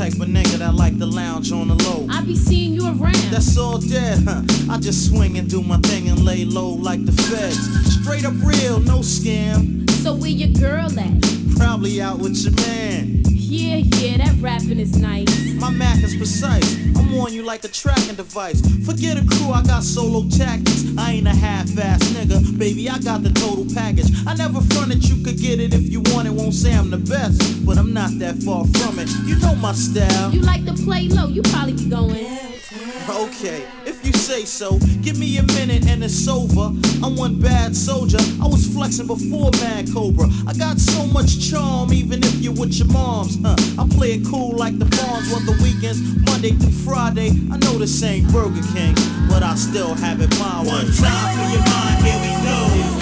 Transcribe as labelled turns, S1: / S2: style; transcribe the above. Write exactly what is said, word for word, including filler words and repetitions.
S1: type of nigga that like to lounge on the low.
S2: I be seeing you around.
S1: That's all dead, huh? I just swing and do my thing and lay low like the feds. Straight up real, no scam.
S2: So where your girl at?
S1: Probably out with your man.
S2: Yeah, yeah, that rapping is nice.
S1: My Mac is precise. I'm on you like a tracking device. Forget a crew, I got solo tactics. I ain't a half-ass nigga, baby, I got the total package. I never fronted you could get it if you want it. Won't say I'm the best, but I'm not that far from it. You know my style.
S2: You like to play low, you probably be going.
S1: Okay, if you say so. Give me a minute and it's over. I'm one bad soldier. I was flexing before Mad Cobra. I got so much charm, even if you're with your moms. Huh? I play it cool like the Farms on the weekends, Monday through Friday. I know this ain't Burger King, but I still have it my way.
S3: One time for your mind, here we go.